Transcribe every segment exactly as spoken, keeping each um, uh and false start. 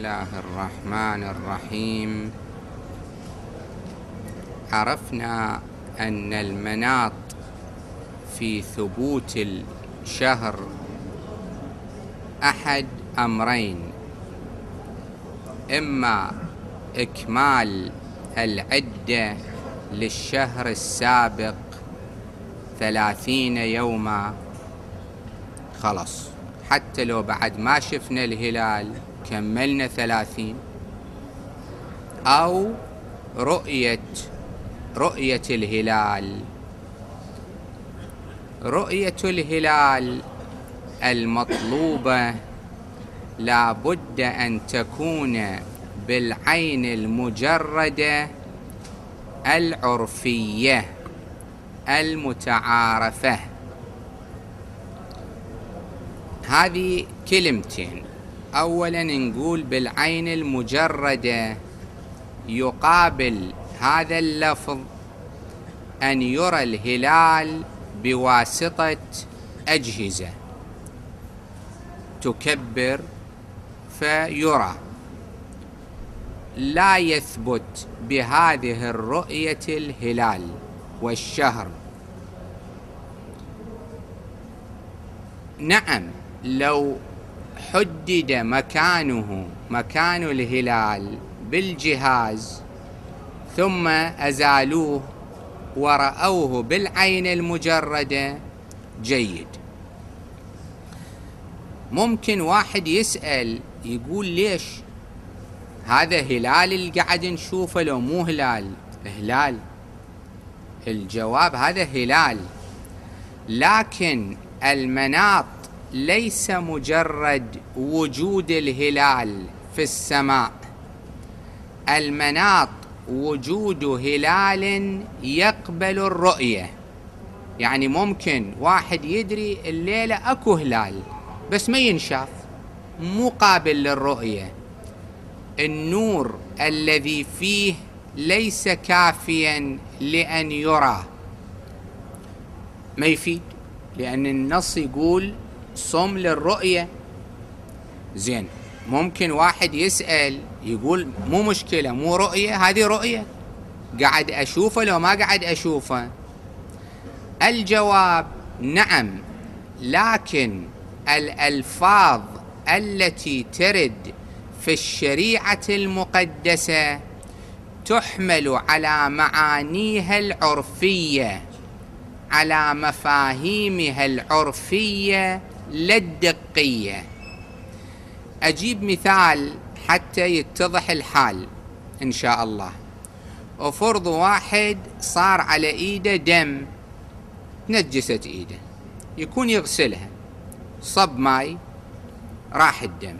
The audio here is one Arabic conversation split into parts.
الله الرحمن الرحيم. عرفنا أن المناط في ثبوت الشهر أحد أمرين: إما إكمال العدة للشهر السابق ثلاثين يوما، خلاص حتى لو بعد ما شفنا الهلال كملنا ثلاثين، أو رؤية رؤية الهلال. رؤية الهلال المطلوبة لا بد أن تكون بالعين المجردة العرفية المتعارفة. هذه كلمتين. أولا نقول بالعين المجردة، يقابل هذا اللفظ أن يرى الهلال بواسطة أجهزة تكبر فيرى. لا يثبت بهذه الرؤية الهلال والشهر. نعم، لو حدد مكانه مكان الهلال بالجهاز ثم أزالوه ورأوه بالعين المجردة جيد. ممكن واحد يسأل يقول ليش هذا هلال اللي قاعد نشوفه لو مو هلال؟ هلال. الجواب هذا هلال، لكن المناط ليس مجرد وجود الهلال في السماء. المناط وجود هلال يقبل الرؤية. يعني ممكن واحد يدري الليلة أكو هلال بس ما ينشاف، مو قابل للرؤية. النور الذي فيه ليس كافيا لأن يرى، ما يفيد، لأن النص يقول صم للرؤية. زين، ممكن واحد يسأل يقول مو مشكلة، مو رؤية، هذه رؤية، قاعد أشوفه لو ما قاعد أشوفه. الجواب نعم، لكن الألفاظ التي ترد في الشريعة المقدسة تحمل على معانيها العرفية، على مفاهيمها العرفية لا الدقية. أجيب مثال حتى يتضح الحال إن شاء الله. وفرض واحد صار على إيده دم، نجست إيده، يكون يغسلها، صب ماي، راح الدم.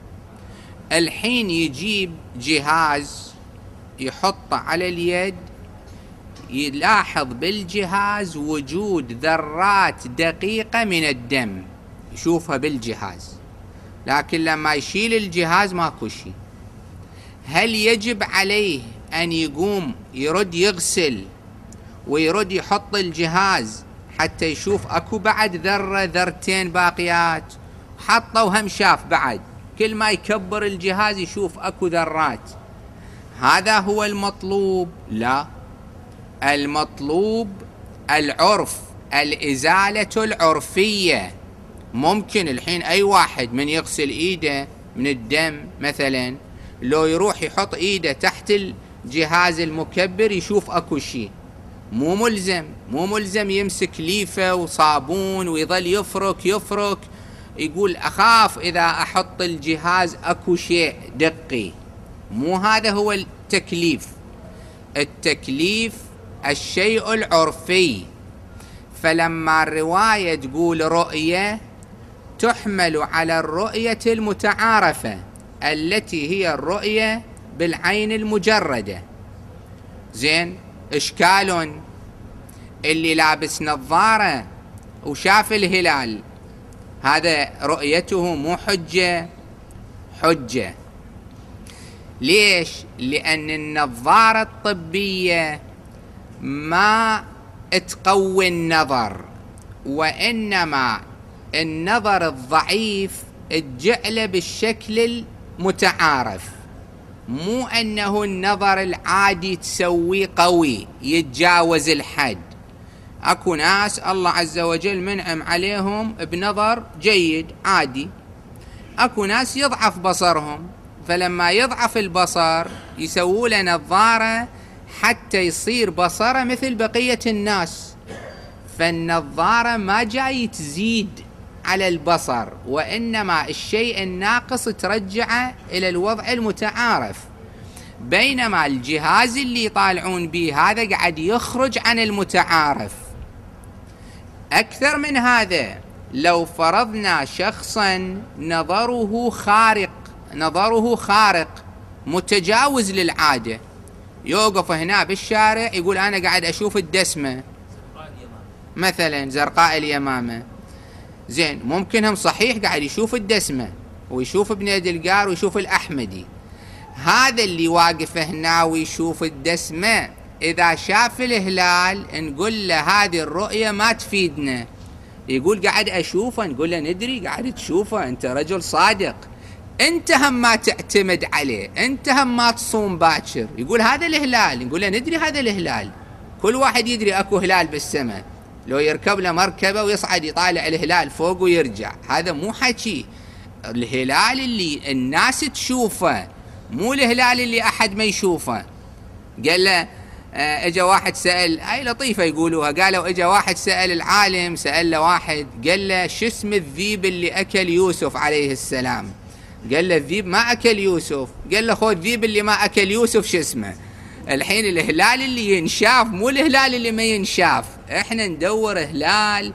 الحين يجيب جهاز يحطه على اليد، يلاحظ بالجهاز وجود ذرات دقيقة من الدم، يشوفها بالجهاز، لكن لما يشيل الجهاز ماكو شيء. هل يجب عليه أن يقوم يرد يغسل ويرد يحط الجهاز حتى يشوف أكو بعد ذرة ذرتين باقيات؟ حطه وهم شاف بعد، كل ما يكبر الجهاز يشوف أكو ذرات. هذا هو المطلوب؟ لا، المطلوب العرف، الإزالة العرفية. ممكن الحين أي واحد من يغسل إيده من الدم مثلا، لو يروح يحط إيده تحت الجهاز المكبر يشوف أكو شيء، مو ملزم مو ملزم يمسك ليفة وصابون ويظل يفرك يفرك يقول أخاف إذا أحط الجهاز أكو شيء دقي. مو هذا هو التكليف. التكليف الشيء العرفي. فلما الرواية تقول رؤية تحمل على الرؤية المتعارفة التي هي الرؤية بالعين المجردة. زين، إشكال اللي لابس نظارة وشاف الهلال، هذا رؤيته مو حجة؟ حجة. ليش؟ لأن النظارة الطبية ما تقوي النظر، وإنما النظر الضعيف تجعله بالشكل متعارف، مو أنه النظر العادي تسويه قوي يتجاوز الحد. أكو ناس الله عز وجل منعم عليهم بنظر جيد عادي، أكو ناس يضعف بصرهم، فلما يضعف البصر يسووا له نظارة حتى يصير بصره مثل بقية الناس. فالنظارة ما جاي تزيد على البصر، وإنما الشيء الناقص ترجعه إلى الوضع المتعارف، بينما الجهاز اللي يطالعون به هذا قاعد يخرج عن المتعارف. أكثر من هذا، لو فرضنا شخصا نظره خارق نظره خارق متجاوز للعادة، يوقف هنا بالشارع يقول أنا قاعد أشوف الدسمة مثلا زرقاء اليمامة، زين ممكنهم صحيح قاعد يشوف الدسمة ويشوف ابن القار ويشوف الأحمدي. هذا اللي واقف هنا ويشوف الدسمة إذا شاف الهلال نقول له هذه الرؤية ما تفيدنا، يقول قاعد أشوفه، نقول له ندري قاعد تشوفه، أنت رجل صادق، أنت هم ما تعتمد عليه، أنت هم ما تصوم باكر، يقول هذا الهلال، نقول له ندري هذا الهلال، كل واحد يدري أكو هلال بالسماء، لو يركب له مركبة ويصعد يطالع الهلال فوق ويرجع، هذا مو حكي. الهلال اللي الناس تشوفه مو الهلال اللي أحد ما يشوفه. قال له اه اجا واحد سأل، اي لطيفة يقولوها، قالوا اجا واحد سأل العالم، سأل له واحد قال له شو اسم الذيب اللي أكل يوسف عليه السلام؟ قال له الذيب ما أكل يوسف. قال له خذ الذيب اللي ما أكل يوسف شو اسمه؟ الحين الهلال اللي ينشاف مو الهلال اللي ما ينشاف، احنا ندور هلال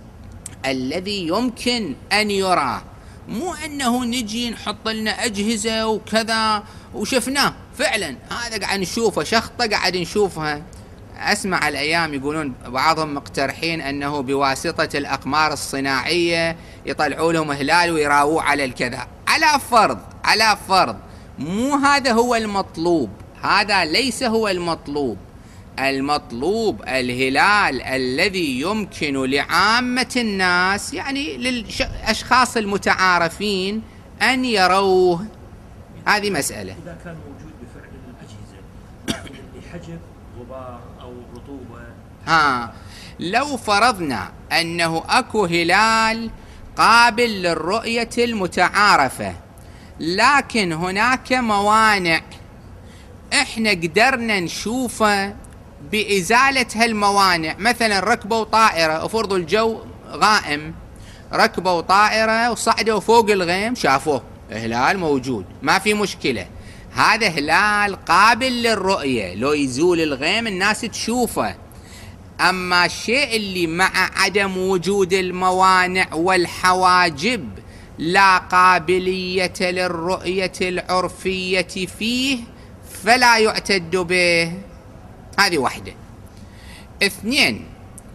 الذي يمكن أن يرى، مو أنه نجي نحط لنا أجهزة وكذا وشفناه فعلا هذا قاعد نشوفه، شخطة قاعد نشوفها. أسمع الأيام يقولون بعضهم مقترحين أنه بواسطة الأقمار الصناعية يطلعوا لهم هلال ويراووا على الكذا، على فرض على فرض مو هذا هو المطلوب، هذا ليس هو المطلوب. المطلوب الهلال الذي يمكن لعامة الناس، يعني للأشخاص المتعارفين أن يروه. هذه مسألة. إذا كان موجود بفعل الأجهزة لكن بحجب غبار أو رطوبة، ها لو فرضنا أنه أكو هلال قابل للرؤية المتعارفة، لكن هناك موانع احنا قدرنا نشوفه بإزالة هالموانع، مثلا ركبوا طائرة وفرضوا الجو غائم، ركبوا طائرة وصعدوا فوق الغيم شافوه هلال موجود ما في مشكلة، هذا هلال قابل للرؤية، لو يزول الغيم الناس تشوفه. أما الشيء اللي مع عدم وجود الموانع والحواجب لا قابلية للرؤية العرفية فيه فلا يعتد به. هذه واحدة. اثنين،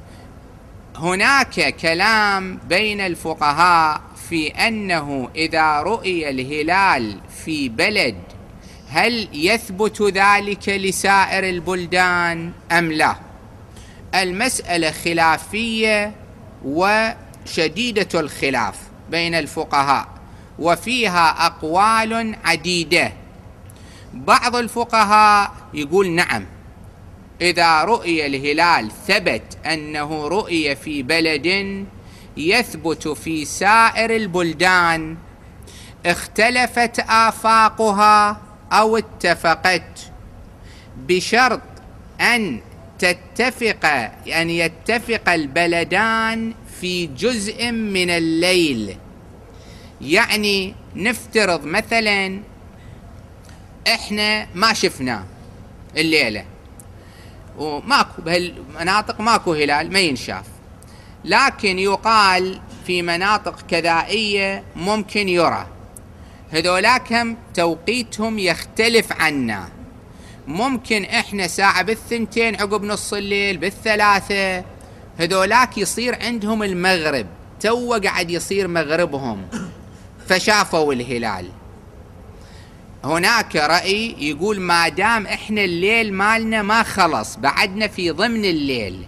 هناك كلام بين الفقهاء في أنه إذا رؤي الهلال في بلد هل يثبت ذلك لسائر البلدان أم لا؟ المسألة خلافية وشديدة الخلاف بين الفقهاء، وفيها أقوال عديدة. بعض الفقهاء يقول نعم، إذا رؤي الهلال ثبت أنه رؤي في بلد يثبت في سائر البلدان، اختلفت آفاقها أو اتفقت، بشرط أن تتفق أن يتفق البلدان في جزء من الليل. يعني نفترض مثلا احنا ما شفنا الليلة وماكو بهالمناطق ماكو هلال ما ينشاف، لكن يقال في مناطق كذائية ممكن يرى، هذولاك هم توقيتهم يختلف عنا، ممكن احنا ساعة بالثنتين عقب نص الليل بالثلاثة، هذولاك يصير عندهم المغرب، تو قاعد يصير مغربهم فشافوا الهلال. هناك رأي يقول ما دام احنا الليل مالنا ما خلص بعدنا في ضمن الليل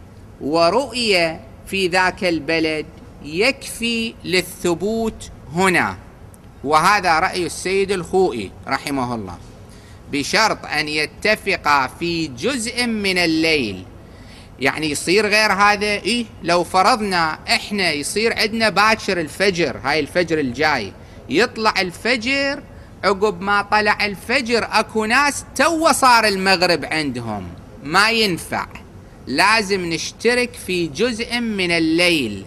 ورؤية في ذاك البلد يكفي للثبوت هنا. وهذا رأي السيد الخوئي رحمه الله، بشرط أن يتفقا في جزء من الليل. يعني يصير غير هذا إيه؟ لو فرضنا إحنا يصير عندنا باكر الفجر، هاي الفجر الجاي يطلع الفجر، عقب ما طلع الفجر أكو ناس تو صار المغرب عندهم، ما ينفع، لازم نشترك في جزء من الليل.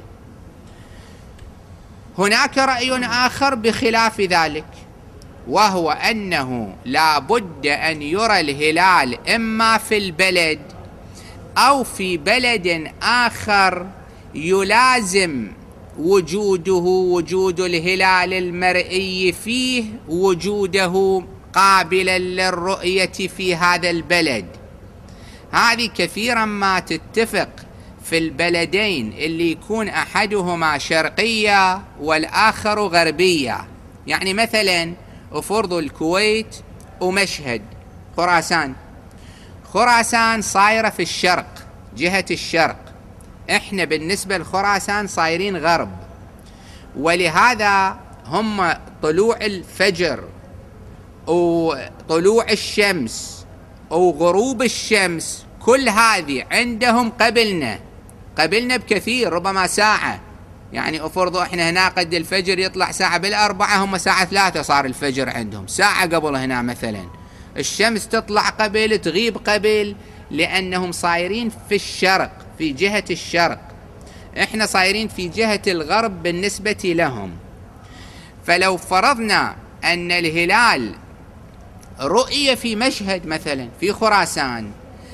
هناك رأي آخر بخلاف ذلك، وهو أنه لا بد أن يرى الهلال إما في البلد أو في بلد آخر يلازم وجوده وجود الهلال المرئي فيه وجوده قابلا للرؤية في هذا البلد. هذه كثيرا ما تتفق في البلدين اللي يكون أحدهما شرقية والآخر غربية. يعني مثلا افرضوا الكويت ومشهد خراسان، خراسان صايرة في الشرق جهة الشرق، احنا بالنسبة لخراسان صايرين غرب، ولهذا هم طلوع الفجر وطلوع الشمس وغروب الشمس كل هذه عندهم قبلنا قبلنا بكثير، ربما ساعة. يعني افرضوا احنا هنا قد الفجر يطلع ساعة بالأربعة، هم ساعة ثلاثة صار الفجر عندهم، ساعة قبل هنا مثلا. الشمس تطلع قبل تغيب قبل، لأنهم صايرين في الشرق في جهة الشرق، احنا صايرين في جهة الغرب بالنسبة لهم. فلو فرضنا أن الهلال رؤية في مشهد مثلا في خراسان،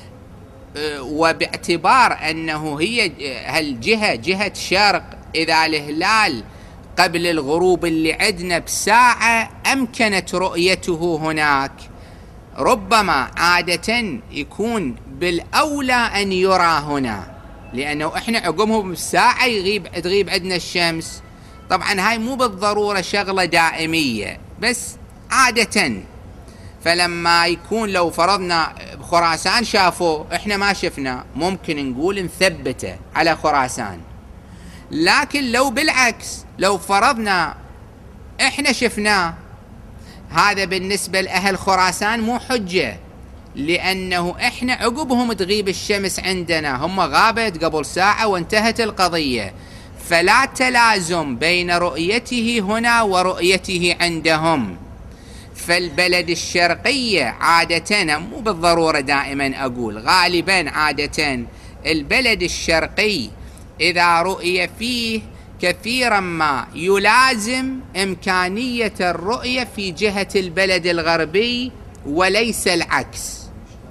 وباعتبار أنه هي هالجهة جهة شرق، إذا الهلال قبل الغروب اللي عندنا بساعة أمكنت رؤيته هناك، ربما عادة يكون بالأولى أن يرى هنا، لأنه إحنا عقبهم بساعة يغيب تغيب عندنا الشمس. طبعا هاي مو بالضرورة شغلة دائمية، بس عادة. فلما يكون لو فرضنا خراسان شافوه إحنا ما شفنا، ممكن نقول نثبته على خراسان. لكن لو بالعكس لو فرضنا إحنا شفناه، هذا بالنسبة لأهل خراسان مو حجة، لأنه إحنا عقبهم تغيب الشمس عندنا، هم غابت قبل ساعة وانتهت القضية، فلا تلازم بين رؤيته هنا ورؤيته عندهم. فالبلد الشرقية عادة، مو بالضرورة دائما أقول، غالبا عادة البلد الشرقي إذا رؤي فيه كثيرا ما يلازم إمكانية الرؤية في جهة البلد الغربي وليس العكس،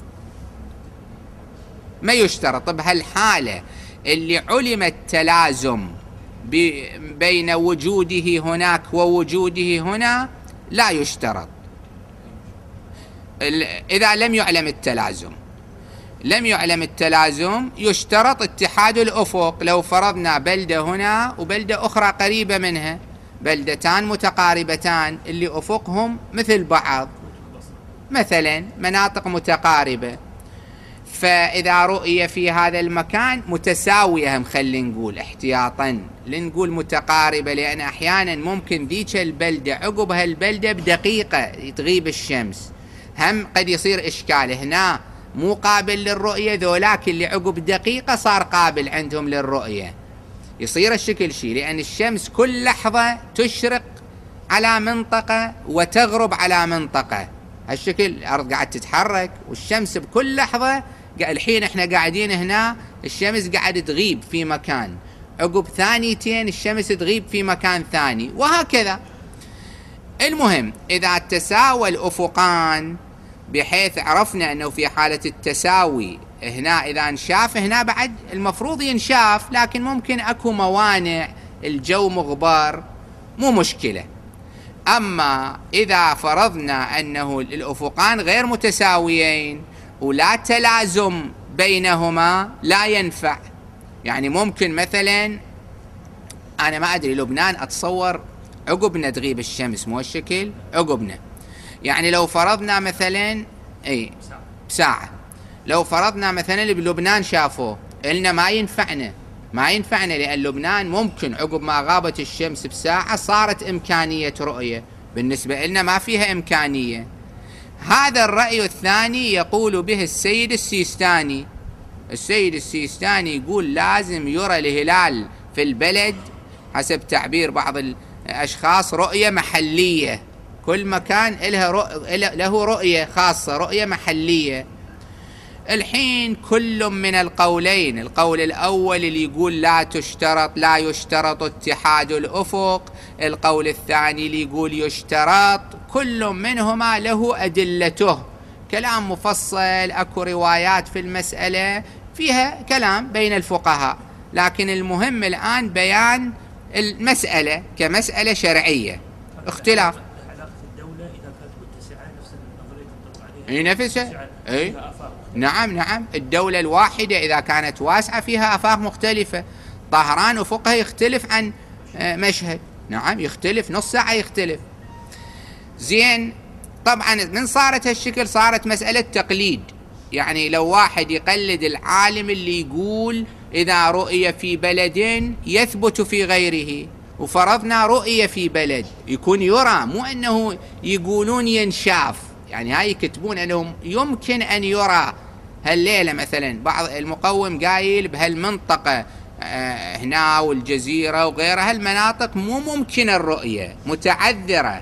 ما يشترط. بهالحالة اللي علم التلازم بين وجوده هناك ووجوده هنا لا يشترط. إذا لم يعلم التلازم لم يعلم التلازم يشترط اتحاد الأفق. لو فرضنا بلدة هنا وبلدة أخرى قريبة منها، بلدتان متقاربتان اللي أفقهم مثل بعض مثلا، مناطق متقاربة، فإذا رؤية في هذا المكان متساوية، هم خلي نقول احتياطا لنقول متقاربة، لأن أحيانا ممكن ذيك البلدة عقب هالبلدة بدقيقة تغيب الشمس، هم قد يصير إشكال هنا مو قابل للرؤية، ذولاك اللي عقب دقيقة صار قابل عندهم للرؤية، يصير الشكل شيء، لأن الشمس كل لحظة تشرق على منطقة وتغرب على منطقة، هالشكل الأرض قاعد تتحرك والشمس بكل لحظة. الحين احنا قاعدين هنا الشمس قاعد تغيب في مكان، عقب ثانيتين الشمس تغيب في مكان ثاني، وهكذا. المهم إذا تساوى الأفقان بحيث عرفنا أنه في حالة التساوي هنا إذا انشاف هنا بعد المفروض ينشاف، لكن ممكن أكو موانع، الجو مغبر، مو مشكلة. أما إذا فرضنا أنه الأفقان غير متساويين ولا تلازم بينهما لا ينفع. يعني ممكن مثلا أنا ما أدري لبنان أتصور عقبنا تغيب الشمس، مو الشكل عقبنا، يعني لو فرضنا مثلا أي بساعة، لو فرضنا مثلا بلبنان شافوه إلنا ما ينفعنا ما ينفعنا لأن لبنان ممكن عقب ما غابت الشمس بساعة صارت إمكانية رؤية، بالنسبة لنا ما فيها إمكانية. هذا الرأي الثاني يقول به السيد السيستاني. السيد السيستاني يقول لازم يرى الهلال في البلد حسب تعبير بعض الأشخاص رؤية محلية، كل مكان له رؤية خاصة، رؤية محلية. الحين كل من القولين، القول الأول اللي يقول لا تشترط لا يشترط اتحاد الأفق، القول الثاني اللي يقول يشترط، كل منهما له أدلته، كلام مفصل، أكو روايات في المسألة فيها كلام بين الفقهاء، لكن المهم الآن بيان المسألة كمسألة شرعية. اختلاف علاقة الدولة إذا كانت متسعة نفس النظرية تنطبق عليها. هي نفسها. اي نعم نعم، الدولة الواحدة إذا كانت واسعة فيها آفاق مختلفة. طهران أفقها يختلف عن مشهد، نعم يختلف، نص ساعة يختلف. زين، طبعا من صارت هالشكل صارت مسألة تقليد، يعني لو واحد يقلد العالم اللي يقول إذا رؤية في بلد يثبت في غيره، وفرضنا رؤية في بلد يكون يرى، مو أنه يقولون ينشاف، يعني هاي يكتبون أنهم يمكن أن يرى هالليلة مثلا. بعض المقوم قايل بهالمنطقة آه هنا والجزيرة وغيرها، هالمناطق مو ممكن الرؤية، متعذرة،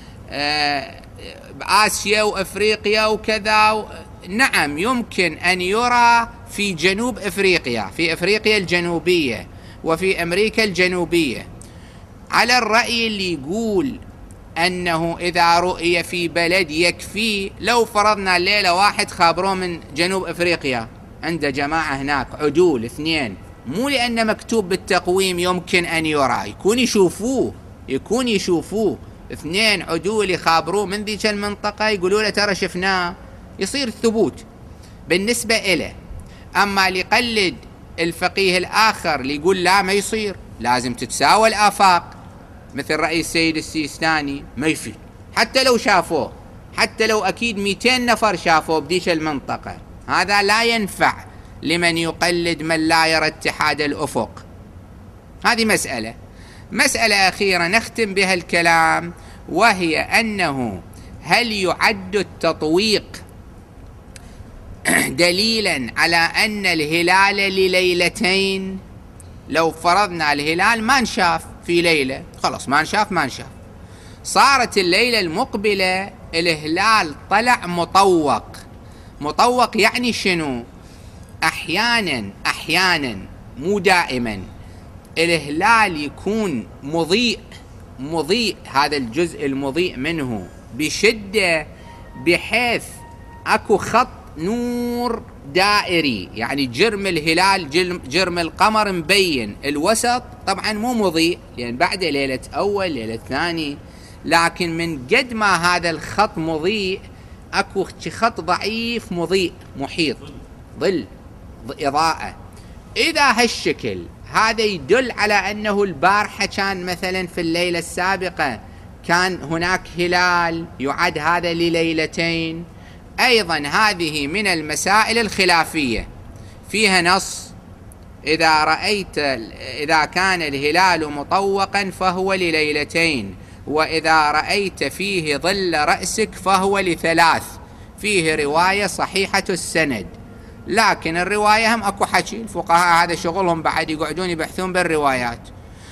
آه بآسيا وأفريقيا وكذا و... نعم يمكن أن يرى في جنوب أفريقيا، في أفريقيا الجنوبية وفي أمريكا الجنوبية. على الرأي اللي يقول أنه إذا رؤية في بلد يكفي، لو فرضنا الليلة واحد خابروه من جنوب أفريقيا عنده جماعة هناك عدول اثنين، مو لأن مكتوب بالتقويم يمكن أن يرى، يكون يشوفوه، يكون يشوفوه اثنين عدول يخابروه من ذيك المنطقة يقولوا له ترى شفناه، يصير الثبوت بالنسبة إله. أما ليقلد الفقيه الآخر اللي يقول لا ما يصير، لازم تتساوى الآفاق، مثل رأي السيد السيستاني، ما يفيد حتى لو شافوه، حتى لو أكيد مئتين نفر شافوه بديش المنطقة، هذا لا ينفع لمن يقلد من لا يرى اتحاد الأفق. هذه مسألة. مسألة أخيرة نختم بها الكلام، وهي أنه هل يعد التطويق دليلا على أن الهلال لليلتين؟ لو فرضنا الهلال ما نشاف في ليلة، خلاص ما نشاف ما نشاف، صارت الليلة المقبلة الهلال طلع مطوق. مطوق يعني شنو؟ أحيانا أحيانا مو دائما الهلال يكون مضيء، مضيء هذا الجزء المضيء منه بشدة، بحيث أكو خط نور دائري، يعني جرم الهلال جرم القمر مبين، الوسط طبعا مو مضيء لأن بعد ليلة أول ليلة ثاني، لكن من قد ما هذا الخط مضيء أكو خط ضعيف مضيء محيط، ظل إضاءة. إذا هالشكل هذا يدل على أنه البارحة كان مثلا في الليلة السابقة كان هناك هلال، يعد هذا لليلتين. أيضا هذه من المسائل الخلافية فيها نص إذا رأيت إذا كان الهلال مطوقا فهو لليلتين، وإذا رأيت فيه ظل رأسك فهو لثلاث. فيه رواية صحيحة السند، لكن الرواية هم أكو حكي، الفقهاء هذا شغلهم بعد يقعدون يبحثون بالروايات.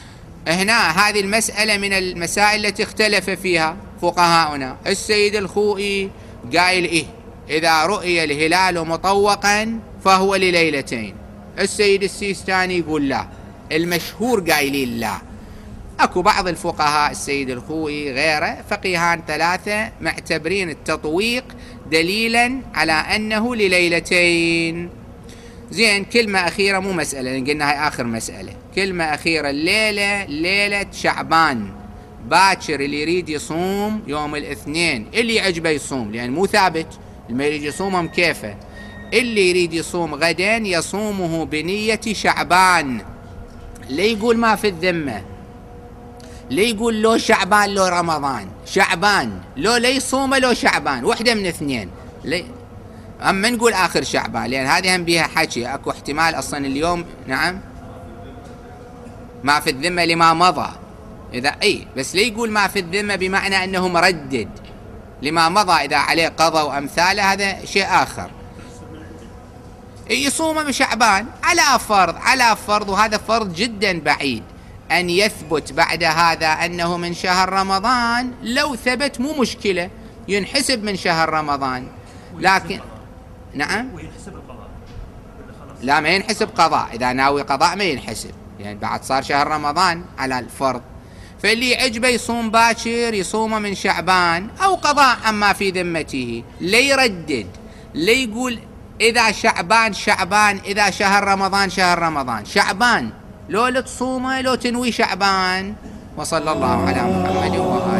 هنا هذه المسألة من المسائل التي اختلف فيها فقهاؤنا. السيد الخوئي قائل إيه إذا رؤي الهلال مطوقا فهو لليلتين، السيد السيستاني يقول لا، المشهور قايلين لا. أكو بعض الفقهاء السيد الخوئي غيره فقيهان ثلاثة معتبرين التطويق دليلا على أنه لليلتين. زين، كلمة أخيرة، مو مسألة لأن قلنا هاي آخر مسألة، كلمة أخيرة. الليلة ليلة شعبان، باكر اللي يريد يصوم يوم الاثنين اللي يعجبه يصوم، لأن مو ثابت، اللي يريد يصومهم كيفه، اللي يريد يصوم غدا يصومه بنية شعبان. ليه يقول ما في الذمة؟ ليه يقول لو شعبان لو رمضان؟ شعبان لو ليه يصومه لو شعبان، وحدة من اثنين. ليه؟ أما نقول آخر شعبان لأن هذه هم بيها حكي، أكو احتمال أصلا اليوم. نعم، ما في الذمة لما مضى، إذا أي بس لا يقول ما في الذمة بمعنى أنه مردد لما مضى، إذا عليه قضاء وأمثاله هذا شيء آخر. يصوم من شعبان على فرض، على فرض، وهذا فرض جدا بعيد أن يثبت بعد هذا أنه من شهر رمضان. لو ثبت مو مشكلة، ينحسب من شهر رمضان، لكن نعم وينحسب القضاء. لا ما ينحسب قضاء، إذا ناوي قضاء ما ينحسب، يعني بعد صار شهر رمضان على الفرض. فاللي عجبه يصوم باكر يصوم من شعبان أو قضاء عما في ذمته، لا يردد، لا يقول إذا شعبان شعبان، إذا شهر رمضان شهر رمضان. شعبان لو تصومه لو تنوي شعبان. وصلى الله على محمد وآله.